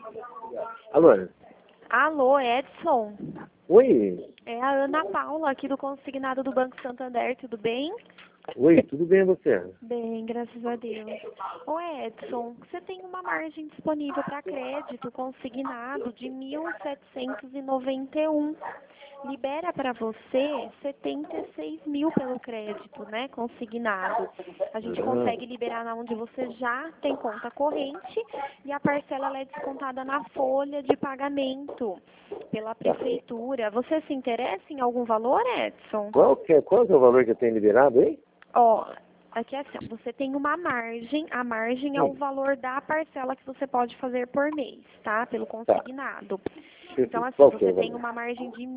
Alô? Alô, Edson? Oi? É a Ana Paula, aqui do Consignado do Banco Santander, tudo bem? Oi, tudo bem você? Bem, graças a Deus. Ô Edson, você tem uma margem disponível para crédito consignado de 1.791. Libera para você 76 mil pelo crédito, né, consignado. A gente consegue liberar na onde você já tem conta corrente e a parcela ela é descontada na folha de pagamento pela prefeitura. Você se interessa em algum valor, Edson? Qual é o valor que eu tenho liberado aí? Ó, aqui é assim, você tem uma margem, a margem é o valor da parcela que você pode fazer por mês, tá? Pelo consignado. Então, assim, Qual que é você o tem valor? uma margem de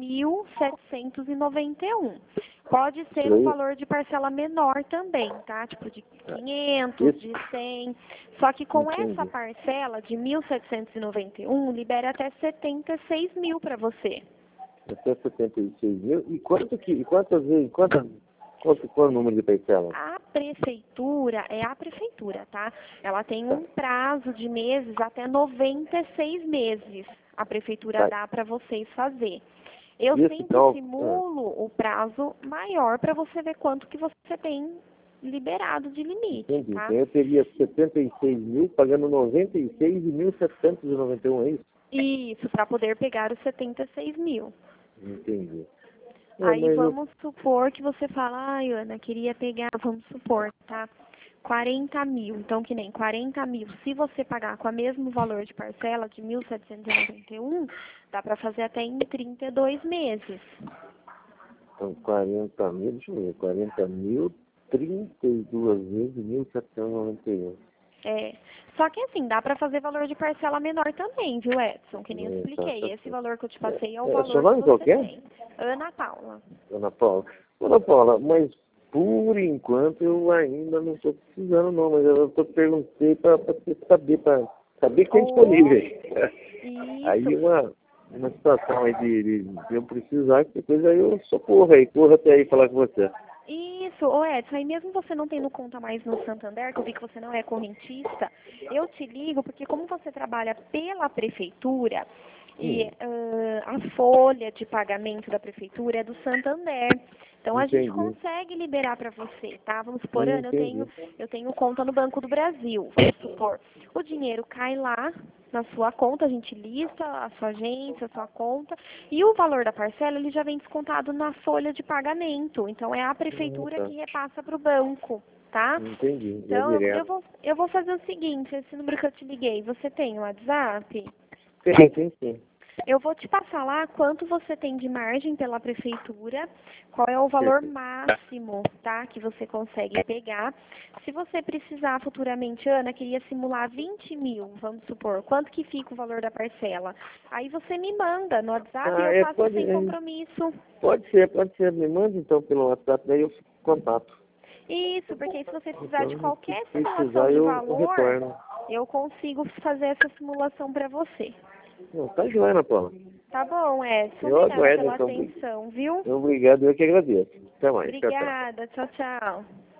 1.791. Pode ser um valor de parcela menor também, tá? Tipo de 500, de 100. Só que com essa parcela de 1.791, libera até 76 mil para você. Até 76 mil. E quantas vezes, qual é o número de parcela? A prefeitura, é a prefeitura, tá? Ela tem um prazo de meses até 96 meses. A prefeitura dá para vocês fazer. Eu sempre simulo o prazo maior para você ver quanto que você tem liberado de limite, Entendi. tá? Então eu teria 76 mil pagando 96.791, é isso? Isso, para poder pegar os 76 mil. Entendi. Aí vamos supor que você fala, ai, Ana, queria pegar, vamos supor, tá? 40 mil. Então, que nem 40 mil. Se você pagar com o mesmo valor de parcela de 1.791, dá para fazer até em 32 meses. Então 40 mil, deixa eu ver, 40 mil, 32 vezes 1.791. É. Só que assim, dá para fazer valor de parcela menor também, viu, Edson? Que nem eu expliquei. Esse valor que eu te passei é o valor seu nome que você qual que é? tem. Ana Paula. Ana Paula. Ana Paula, mas por enquanto eu ainda não estou precisando não, mas eu estou perguntando para saber que é disponível. Isso. Aí uma situação aí de eu precisar, que depois aí eu socorro aí, corro até aí falar com você. Isso, ô Edson, aí mesmo você não tendo conta mais no Santander, que eu vi que você não é correntista, eu te ligo porque como você trabalha pela prefeitura e a folha de pagamento da prefeitura é do Santander, então a gente consegue liberar para você, tá? Vamos supor, Ana, eu tenho conta no Banco do Brasil, vamos supor, o dinheiro cai lá na sua conta, a gente lista a sua agência, a sua conta, e o valor da parcela ele já vem descontado na folha de pagamento. Então é a prefeitura que repassa para o banco, tá? Entendi. Então eu vou fazer o seguinte, esse número que eu te liguei, você tem o WhatsApp? Sim. Eu vou te passar lá quanto você tem de margem pela prefeitura, qual é o valor máximo, tá, que você consegue pegar. Se você precisar futuramente, Ana, queria simular 20 mil, vamos supor, quanto que fica o valor da parcela? Aí você me manda no WhatsApp e eu faço sem compromisso. Pode ser. Me manda então pelo WhatsApp, daí eu fico em contato. Isso, porque aí se você precisar de Então, qualquer se simulação precisar, de eu valor, retorno. eu consigo fazer essa simulação para você. Não, tá joia, Ana Paula. Tá bom, Edson. Eu Obrigada aguardo, pela então. atenção, viu? Obrigado, eu que agradeço. Até mais. Tchau, tchau. Obrigada. Tchau, tchau.